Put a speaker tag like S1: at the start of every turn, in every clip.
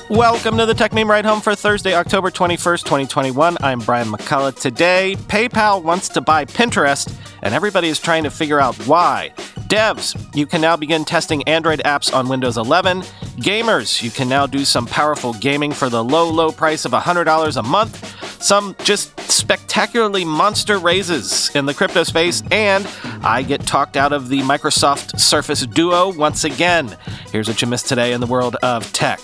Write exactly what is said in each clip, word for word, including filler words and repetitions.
S1: Welcome to the Tech Meme Ride Home for Thursday, October twenty-first, twenty twenty-one. I'm Brian McCullough. Today, PayPal wants to buy Pinterest, and everybody is trying to figure out why. Devs, you can now begin testing Android apps on Windows eleven. Gamers, you can now do some powerful gaming for the low, low price of one hundred dollars a month. Some just spectacularly monster raises in the crypto space, and I get talked out of the Microsoft Surface Duo once again. Here's what you missed today in the world of tech.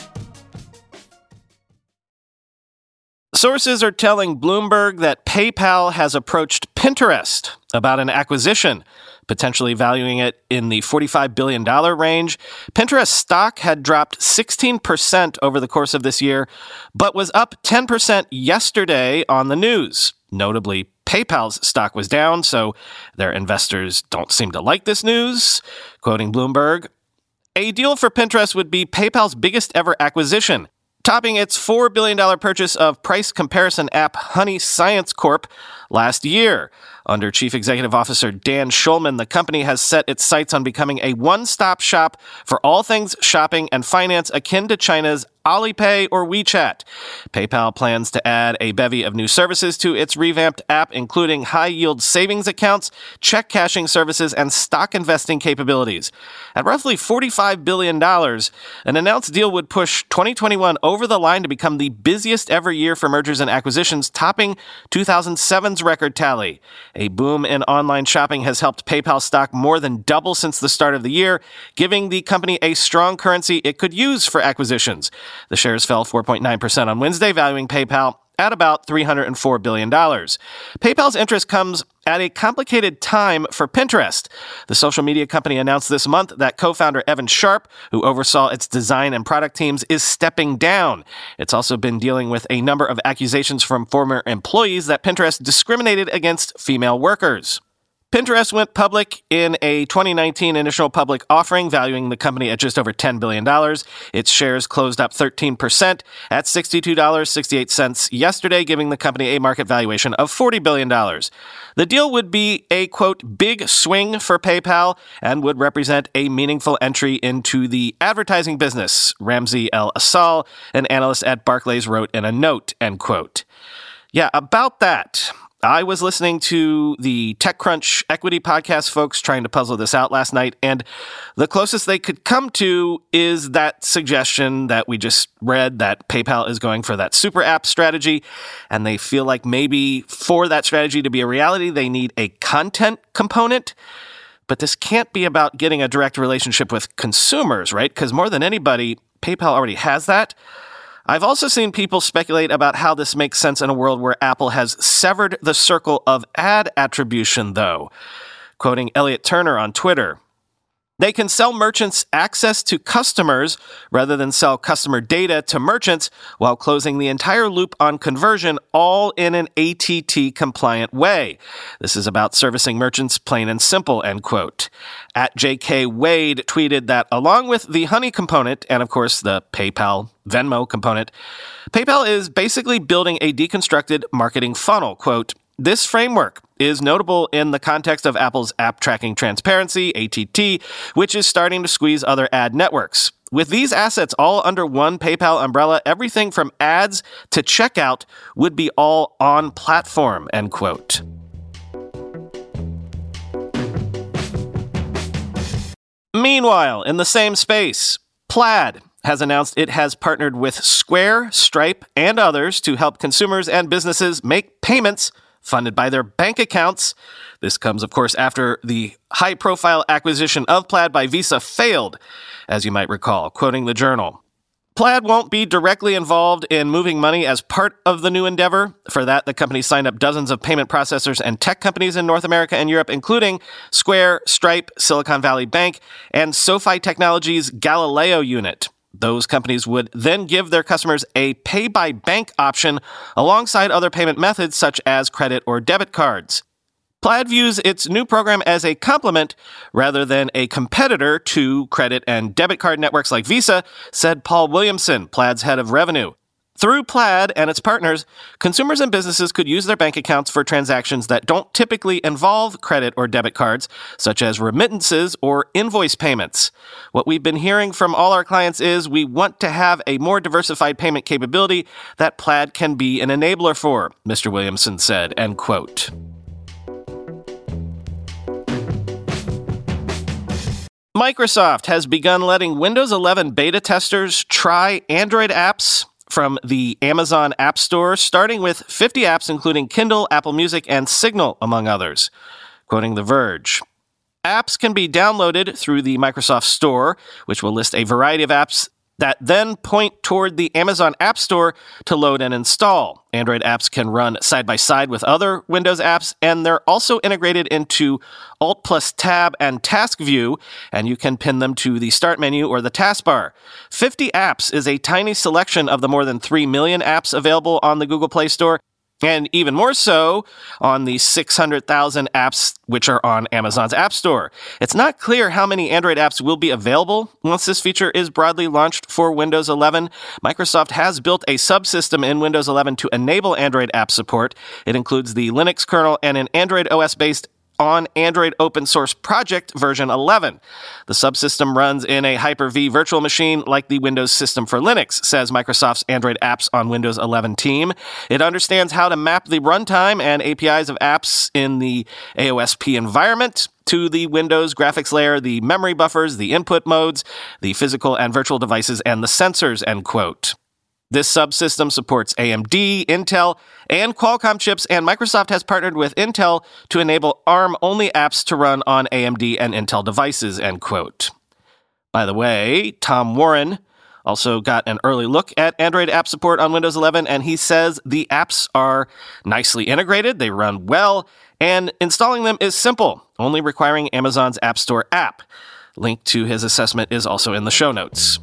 S1: Sources are telling Bloomberg that PayPal has approached Pinterest about an acquisition, potentially valuing it in the forty-five billion dollars range. Pinterest stock had dropped sixteen percent over the course of this year, but was up ten percent yesterday on the news. Notably, PayPal's stock was down, so their investors don't seem to like this news. Quoting Bloomberg, "A deal for Pinterest would be PayPal's biggest ever acquisition, topping its four billion dollars purchase of price comparison app Honey Science Corp last year. Under Chief Executive Officer Dan Schulman, the company has set its sights on becoming a one-stop shop for all things shopping and finance akin to China's Alipay or WeChat. PayPal plans to add a bevy of new services to its revamped app, including high-yield savings accounts, check cashing services, and stock investing capabilities. At roughly forty-five billion dollars, an announced deal would push twenty twenty-one over the line to become the busiest ever year for mergers and acquisitions, topping two thousand seven's record tally. A boom in online shopping has helped PayPal stock more than double since the start of the year, giving the company a strong currency it could use for acquisitions. The shares fell four point nine percent on Wednesday, valuing PayPal at about three hundred four billion dollars. PayPal's interest comes at a complicated time for Pinterest. The social media company announced this month that co-founder Evan Sharp, who oversaw its design and product teams, is stepping down. It's also been dealing with a number of accusations from former employees that Pinterest discriminated against female workers. Pinterest went public in a twenty nineteen initial public offering, valuing the company at just over ten billion dollars. Its shares closed up thirteen percent at sixty-two dollars and sixty-eight cents yesterday, giving the company a market valuation of forty billion dollars. The deal would be a, quote, big swing for PayPal and would represent a meaningful entry into the advertising business, Ramsey El-Assal, an analyst at Barclays, wrote in a note, end quote. Yeah, about that. I was listening to the TechCrunch Equity Podcast folks trying to puzzle this out last night, and the closest they could come to is that suggestion that we just read, that PayPal is going for that super app strategy, and they feel like maybe for that strategy to be a reality, they need a content component. But this can't be about getting a direct relationship with consumers, right? Because more than anybody, PayPal already has that. I've also seen people speculate about how this makes sense in a world where Apple has severed the circle of ad attribution, though. Quoting Elliot Turner on Twitter, "They can sell merchants access to customers rather than sell customer data to merchants while closing the entire loop on conversion, all in an A T T-compliant way. This is about servicing merchants plain and simple," end quote. At J K Wade tweeted that along with the Honey component, and of course the PayPal Venmo component, PayPal is basically building a deconstructed marketing funnel. Quote, "This framework is notable in the context of Apple's App Tracking Transparency, A T T, which is starting to squeeze other ad networks. With these assets all under one PayPal umbrella, everything from ads to checkout would be all on platform," end quote. Meanwhile, in the same space, Plaid has announced it has partnered with Square, Stripe, and others to help consumers and businesses make payments funded by their bank accounts. This comes, of course, after the high-profile acquisition of Plaid by Visa failed, as you might recall, quoting the Journal. Plaid won't be directly involved in moving money as part of the new endeavor. For that, the company signed up dozens of payment processors and tech companies in North America and Europe, including Square, Stripe, Silicon Valley Bank, and SoFi Technologies' Galileo unit. Those companies would then give their customers a pay-by-bank option alongside other payment methods such as credit or debit cards. Plaid views its new program as a complement rather than a competitor to credit and debit card networks like Visa, said Paul Williamson, Plaid's head of revenue. Through Plaid and its partners, consumers and businesses could use their bank accounts for transactions that don't typically involve credit or debit cards, such as remittances or invoice payments. What we've been hearing from all our clients is we want to have a more diversified payment capability that Plaid can be an enabler for, Mister Williamson said, end quote. Microsoft has begun letting Windows eleven beta testers try Android apps from the Amazon App Store, starting with fifty apps including Kindle, Apple Music, and Signal, among others. Quoting The Verge, apps can be downloaded through the Microsoft Store, which will list a variety of apps that then point toward the Amazon App Store to load and install. Android apps can run side by side with other Windows apps, and they're also integrated into Alt plus Tab and Task View, and you can pin them to the Start menu or the taskbar. fifty apps is a tiny selection of the more than three million apps available on the Google Play Store, and even more so on the six hundred thousand apps which are on Amazon's App Store. It's not clear how many Android apps will be available once this feature is broadly launched for Windows eleven. Microsoft has built a subsystem in Windows eleven to enable Android app support. It includes the Linux kernel and an Android O S-based on Android open source project version eleven. The subsystem runs in a Hyper-V virtual machine like the Windows system for Linux, says Microsoft's Android apps on Windows eleven team. It understands how to map the runtime and A P Is of apps in the A O S P environment to the Windows graphics layer, the memory buffers, the input modes, the physical and virtual devices, and the sensors, end quote. This subsystem supports A M D, Intel, and Qualcomm chips, and Microsoft has partnered with Intel to enable ARM-only apps to run on A M D and Intel devices, end quote. By the way, Tom Warren also got an early look at Android app support on Windows eleven, and he says the apps are nicely integrated, they run well, and installing them is simple, only requiring Amazon's App Store app. Link to his assessment is also in the show notes.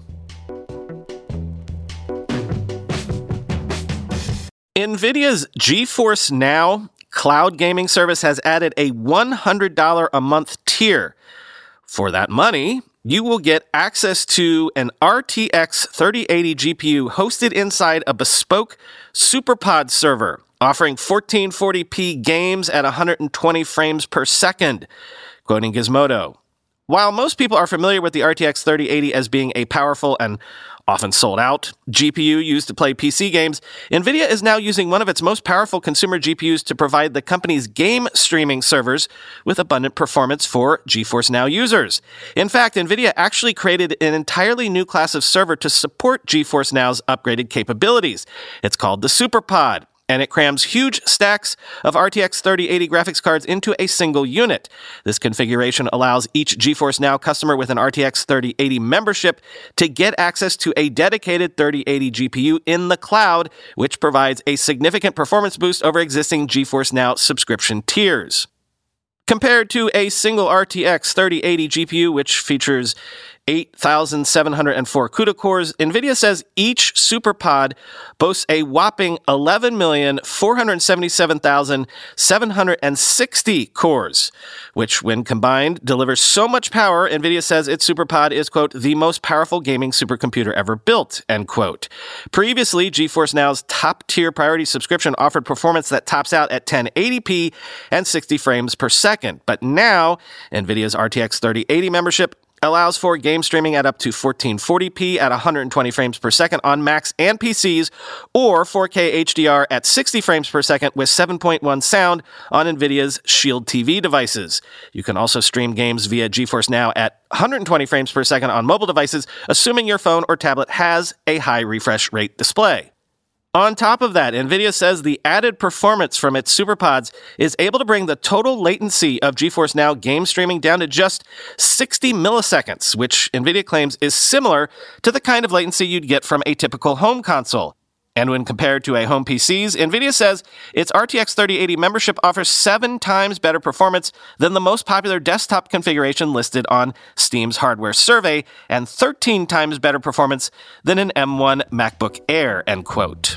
S1: NVIDIA's GeForce Now cloud gaming service has added a one hundred dollars a month tier. For that money, you will get access to an R T X thirty eighty G P U hosted inside a bespoke SuperPod server, offering fourteen forty p games at one hundred twenty frames per second, quoting Gizmodo. While most people are familiar with the R T X thirty eighty as being a powerful and often sold out G P U used to play P C games, NVIDIA is now using one of its most powerful consumer G P Us to provide the company's game streaming servers with abundant performance for GeForce Now users. In fact, NVIDIA actually created an entirely new class of server to support GeForce Now's upgraded capabilities. It's called the SuperPod, and it crams huge stacks of R T X thirty eighty graphics cards into a single unit. This configuration allows each GeForce Now customer with an R T X thirty eighty membership to get access to a dedicated thirty eighty G P U in the cloud, which provides a significant performance boost over existing GeForce Now subscription tiers. Compared to a single R T X thirty eighty G P U, which features eight thousand seven hundred four CUDA cores, NVIDIA says each SuperPod boasts a whopping eleven million four hundred seventy-seven thousand seven hundred sixty cores, which, when combined, delivers so much power, NVIDIA says its SuperPod is, quote, the most powerful gaming supercomputer ever built, end quote. Previously, GeForce Now's top-tier priority subscription offered performance that tops out at ten eighty p and sixty frames per second, but now NVIDIA's R T X thirty eighty membership allows for game streaming at up to fourteen forty p at one hundred twenty frames per second on Macs and P Cs, or four K H D R at sixty frames per second with seven point one sound on NVIDIA's Shield T V devices. You can also stream games via GeForce Now at one hundred twenty frames per second on mobile devices, assuming your phone or tablet has a high refresh rate display. On top of that, NVIDIA says the added performance from its SuperPods is able to bring the total latency of GeForce Now game streaming down to just sixty milliseconds, which NVIDIA claims is similar to the kind of latency you'd get from a typical home console. And when compared to a home P C's, NVIDIA says its R T X thirty eighty membership offers seven times better performance than the most popular desktop configuration listed on Steam's hardware survey, and thirteen times better performance than an M one MacBook Air, end quote.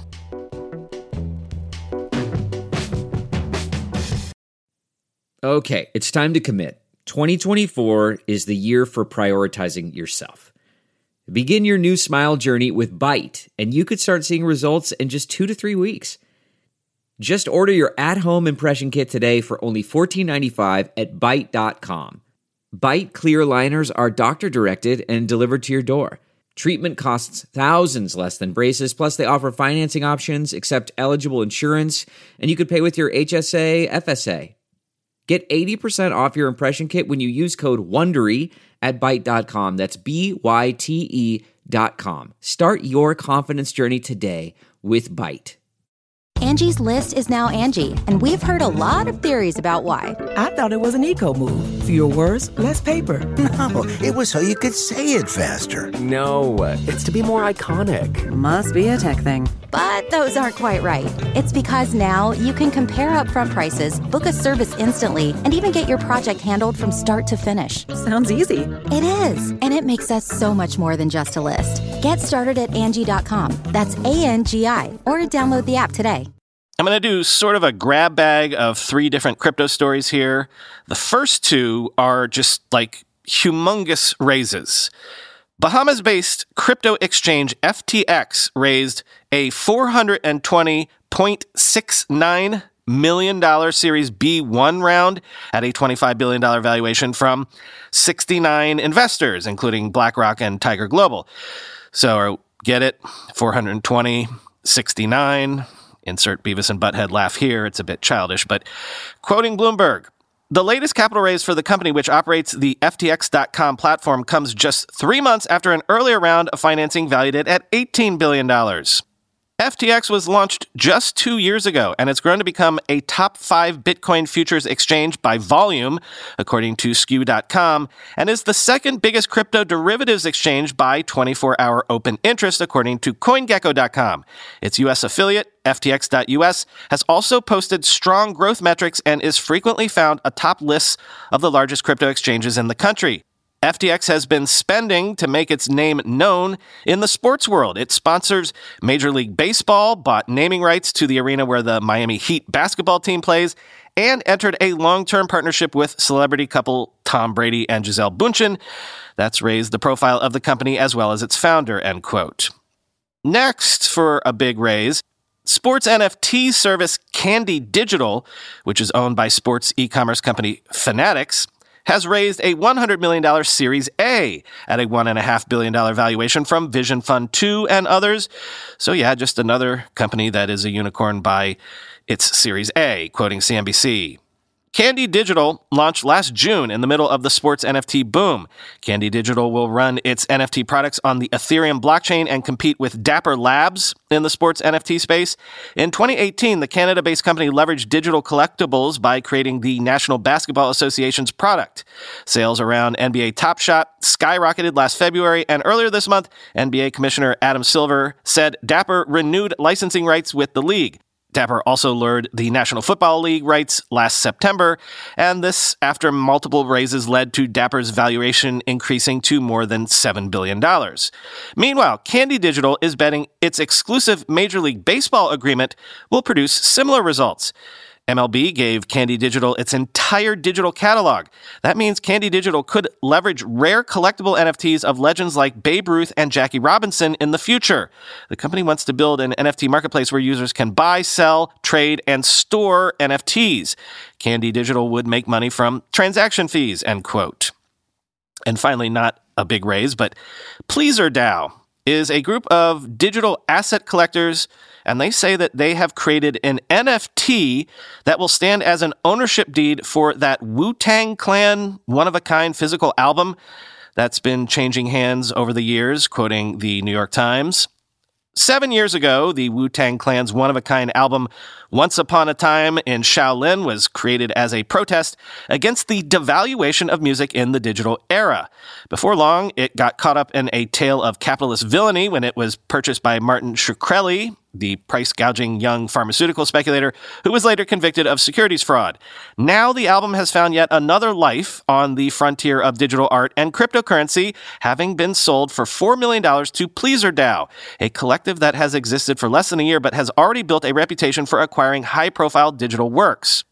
S2: Okay, it's time to commit. twenty twenty-four is the year for prioritizing yourself. Begin your new smile journey with Byte, and you could start seeing results in just two to three weeks. Just order your at-home impression kit today for only fourteen ninety-five at byte dot com. Byte clear liners are doctor-directed and delivered to your door. Treatment costs thousands less than braces, plus they offer financing options, accept eligible insurance, and you could pay with your H S A, F S A. Get eighty percent off your impression kit when you use code WONDERY at byte dot com. That's B Y T E dot com. Start your confidence journey today with Byte.
S3: Angie's List is now Angie, and we've heard a lot of theories about why.
S4: I thought it was an eco move. Fewer words, less paper.
S5: No, it was so you could say it faster.
S6: No, it's to be more iconic.
S7: Must be a tech thing.
S3: But those aren't quite right. It's because now you can compare upfront prices, book a service instantly, and even get your project handled from start to finish.
S7: Sounds easy.
S3: It is, and it makes us so much more than just a list. Get started at Angie dot com. That's A N G I, or download the app today.
S1: I'm going to do sort of a grab bag of three different crypto stories here. The first two are just like humongous raises. Bahamas-based crypto exchange F T X raised a four hundred twenty point six nine million dollars Series B one round at a twenty-five billion dollars valuation from sixty-nine investors, including BlackRock and Tiger Global. So get it? four hundred twenty, sixty-nine. Insert Beavis and Butthead laugh here. It's a bit childish, but quoting Bloomberg, the latest capital raise for the company, which operates the F T X dot com platform, comes just three months after an earlier round of financing valued it at eighteen billion dollars. F T X was launched just two years ago, and it's grown to become a top five Bitcoin futures exchange by volume, according to skew dot com, and is the second biggest crypto derivatives exchange by twenty-four hour open interest, according to coin gecko dot com. Its U S affiliate, F T X dot U S, has also posted strong growth metrics and is frequently found atop lists of the largest crypto exchanges in the country. F T X has been spending to make its name known in the sports world. It sponsors Major League Baseball, bought naming rights to the arena where the Miami Heat basketball team plays, and entered a long-term partnership with celebrity couple Tom Brady and Gisele Bündchen. That's raised the profile of the company as well as its founder, end quote. Next, for a big raise, sports N F T service Candy Digital, which is owned by sports e-commerce company Fanatics, has raised a one hundred million dollars Series A at a one point five billion dollars valuation from Vision Fund two and others. So yeah, just another company that is a unicorn by its Series A, quoting C N B C. Candy Digital launched last June in the middle of the sports N F T boom. Candy Digital will run its N F T products on the Ethereum blockchain and compete with Dapper Labs in the sports N F T space. In twenty eighteen, the Canada-based company leveraged digital collectibles by creating the National Basketball Association's product. Sales around N B A Top Shot skyrocketed last February, and earlier this month, N B A Commissioner Adam Silver said Dapper renewed licensing rights with the league. Dapper also lured the National Football League rights last September, and this after multiple raises led to Dapper's valuation increasing to more than seven billion dollars. Meanwhile, Candy Digital is betting its exclusive Major League Baseball agreement will produce similar results. M L B gave Candy Digital its entire digital catalog. That means Candy Digital could leverage rare collectible N F Ts of legends like Babe Ruth and Jackie Robinson in the future. The company wants to build an N F T marketplace where users can buy, sell, trade, and store N F Ts. Candy Digital would make money from transaction fees, end quote. And finally, not a big raise, but Pleaser DAO is a group of digital asset collectors, and they say that they have created an N F T that will stand as an ownership deed for that Wu-Tang Clan one-of-a-kind physical album that's been changing hands over the years, quoting the New York Times. Seven years ago, the Wu-Tang Clan's one-of-a-kind album Once Upon a Time in Shaolin was created as a protest against the devaluation of music in the digital era. Before long, it got caught up in a tale of capitalist villainy when it was purchased by Martin Shkreli, the price-gouging young pharmaceutical speculator who was later convicted of securities fraud. Now the album has found yet another life on the frontier of digital art and cryptocurrency, having been sold for four million dollars to Pleaser DAO, a collective that has existed for less than a year but has already built a reputation for acquiring high-profile digital works.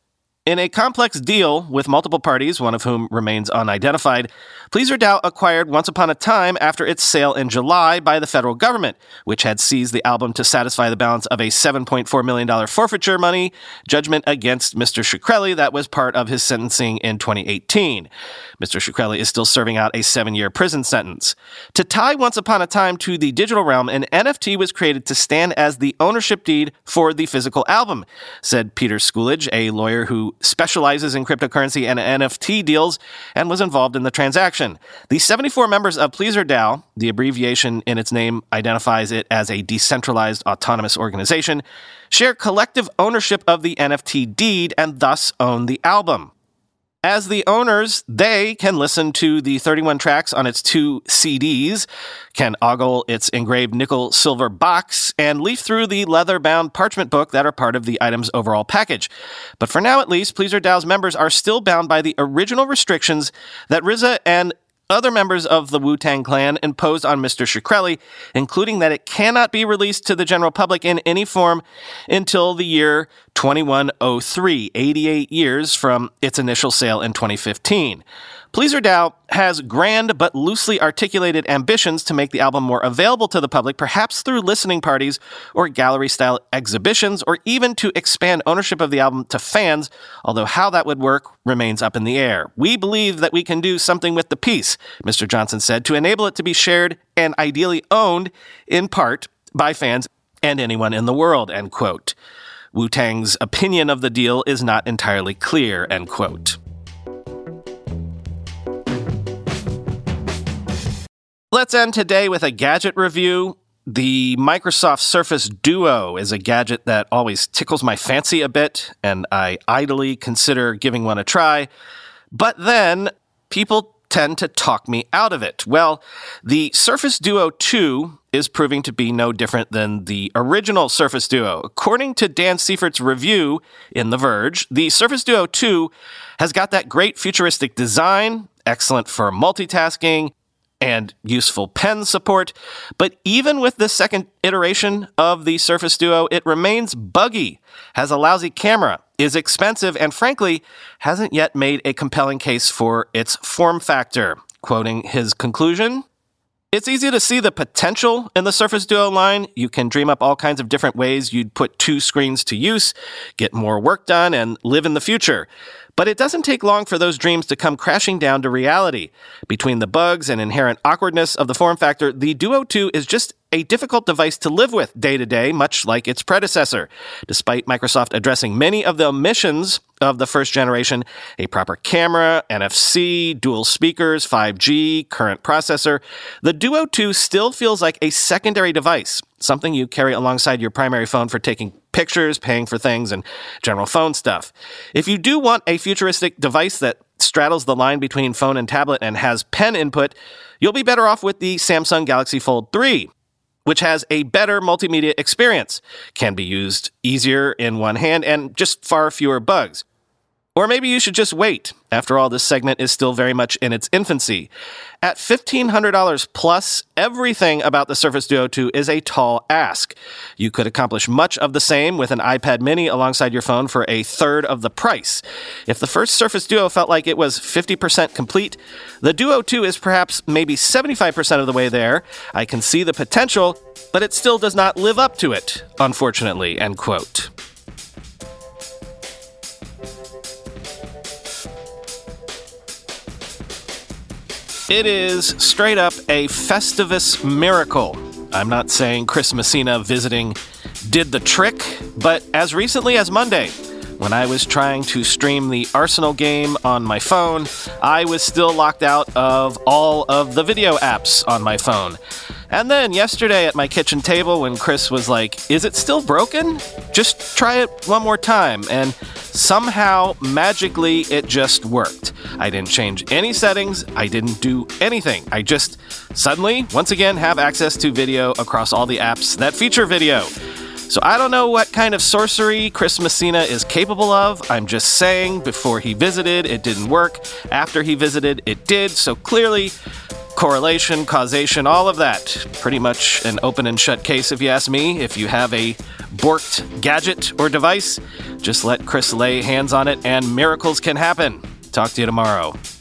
S1: In a complex deal with multiple parties, one of whom remains unidentified, Pleaser DAO acquired Once Upon a Time after its sale in July by the federal government, which had seized the album to satisfy the balance of a seven point four million dollars forfeiture money judgment against Mister Shkreli that was part of his sentencing in twenty eighteen. Mister Shkreli is still serving out a seven-year prison sentence. To tie Once Upon a Time to the digital realm, an N F T was created to stand as the ownership deed for the physical album, said Peter Schoolidge, a lawyer who specializes in cryptocurrency and N F T deals and was involved in the transaction. The seventy-four members of Pleaser DAO, the abbreviation in its name identifies it as a decentralized autonomous organization, share collective ownership of the N F T deed and thus own the album. As the owners, they can listen to the thirty-one tracks on its two C Ds, can ogle its engraved nickel-silver box, and leaf through the leather-bound parchment book that are part of the item's overall package. But for now, at least, Pleaser DAO's members are still bound by the original restrictions that R Z A and other members of the Wu-Tang Clan imposed on Mister Shkreli, including that it cannot be released to the general public in any form until the year twenty-one oh three, eighty-eight years from its initial sale in twenty fifteen. Pleaser DAO has grand but loosely articulated ambitions to make the album more available to the public, perhaps through listening parties or gallery-style exhibitions, or even to expand ownership of the album to fans, although how that would work remains up in the air. We believe that we can do something with the piece, Mister Johnson said, to enable it to be shared and ideally owned in part by fans and anyone in the world, end quote. Wu-Tang's opinion of the deal is not entirely clear, end quote. Let's end today with a gadget review. The Microsoft Surface Duo is a gadget that always tickles my fancy a bit, and I idly consider giving one a try. But then people tend to talk me out of it. Well, the Surface Duo two is proving to be no different than the original Surface Duo. According to Dan Seifert's review in The Verge, the Surface Duo two has got that great futuristic design, excellent for multitasking, and useful pen support. But even with this second iteration of the Surface Duo, it remains buggy, has a lousy camera, is expensive, and frankly, hasn't yet made a compelling case for its form factor. Quoting his conclusion, "It's easy to see the potential in the Surface Duo line. You can dream up all kinds of different ways you'd put two screens to use, get more work done, and live in the future. But it doesn't take long for those dreams to come crashing down to reality. Between the bugs and inherent awkwardness of the form factor, the Duo two is just a difficult device to live with day to day, much like its predecessor. Despite Microsoft addressing many of the omissions of the first generation, a proper camera, N F C, dual speakers, five G, current processor, the Duo two still feels like a secondary device, something you carry alongside your primary phone for taking pictures, paying for things, and general phone stuff. If you do want a futuristic device that straddles the line between phone and tablet and has pen input, you'll be better off with the Samsung Galaxy Fold three, which has a better multimedia experience, can be used easier in one hand, and just far fewer bugs. Or maybe you should just wait. After all, this segment is still very much in its infancy. At fifteen hundred dollars plus, everything about the Surface Duo two is a tall ask. You could accomplish much of the same with an iPad mini alongside your phone for a third of the price. If the first Surface Duo felt like it was fifty percent complete, the Duo two is perhaps maybe seventy-five percent of the way there. I can see the potential, but it still does not live up to it, unfortunately, end quote. It is straight up a Festivus miracle. I'm not saying Chris Messina visiting did the trick, but as recently as Monday, when I was trying to stream the Arsenal game on my phone, I was still locked out of all of the video apps on my phone. And then yesterday at my kitchen table when Chris was like, "Is it still broken? Just try it one more time." And somehow, magically, it just worked. I didn't change any settings. I didn't do anything. I just suddenly, once again, have access to video across all the apps that feature video. So I don't know what kind of sorcery Chris Messina is capable of. I'm just saying, before he visited, it didn't work. After he visited, it did. So clearly, correlation, causation, all of that. Pretty much an open and shut case, if you ask me. If you have a borked gadget or device, just let Chris lay hands on it and miracles can happen. Talk to you tomorrow.